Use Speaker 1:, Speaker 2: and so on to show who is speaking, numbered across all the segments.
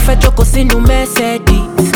Speaker 1: fẹ́ jókòó sínú Mercedes.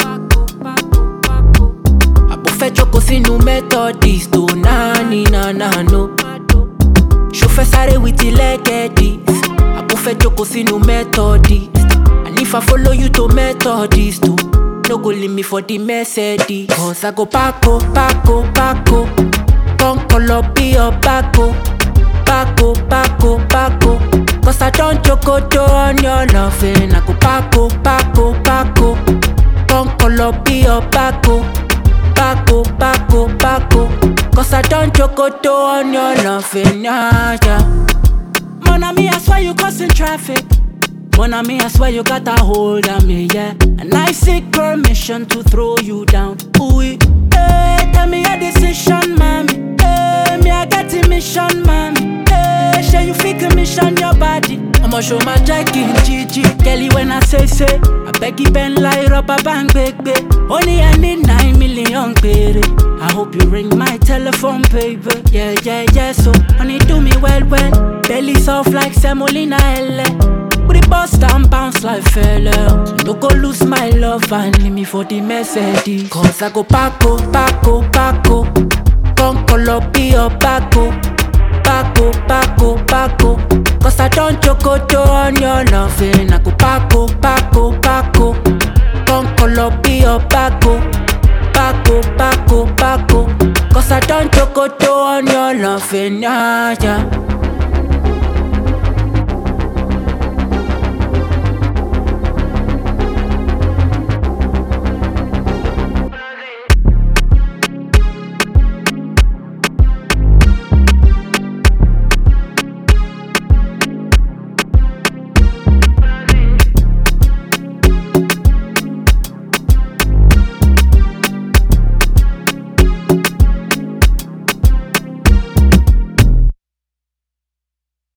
Speaker 1: Àbò fẹ́ jókòó sínú Methodist. Oh nani nana no. Ṣo fẹ́ sáré with the leggedis. Àbò fẹ́ jókòó sínú Methodist. And if I follow you to Methodist too, no go leave me for the Mercedes. Cause I go Paco, Paco, Paco. Come call up be your Paco. Paco, Paco, Paco. Cause I don't chocoto on your loving. I go Paco, Paco, Paco. Come call up be your Paco. Paco, Paco, Paco. Cause I don't chocoto on your loving. Yeah, yeah. Mon ami, I swear you causing traffic. Mon ami, I swear you got a hold on me, yeah. And I seek permission to throw you down. Ooh, hey, tell me your decision, mommy. Hey, me I get a mission, mommy. Hey, share you feel commission your body. I'ma show my jacket in Gigi. Kelly when I say, I beg you bend like rubber band, baby. Only I need 9 million, baby. I hope you ring my telephone, baby. Yeah, yeah, yeah, so honey do me well, well. Belly soft like semolina, elle. Booty bust and bounce like fella. So don't go lose my love and leave me for the Mercedes. Cause I go Paco, Paco, Paco. Come call up be your Paco. Paco, Paco, Paco. Cause I don't chocoto on your loving. I go Paco, Paco, Paco. Come call up be your Paco. Paco, Paco, Paco. Cause I don't chocoto on your loving. Yeah, yeah.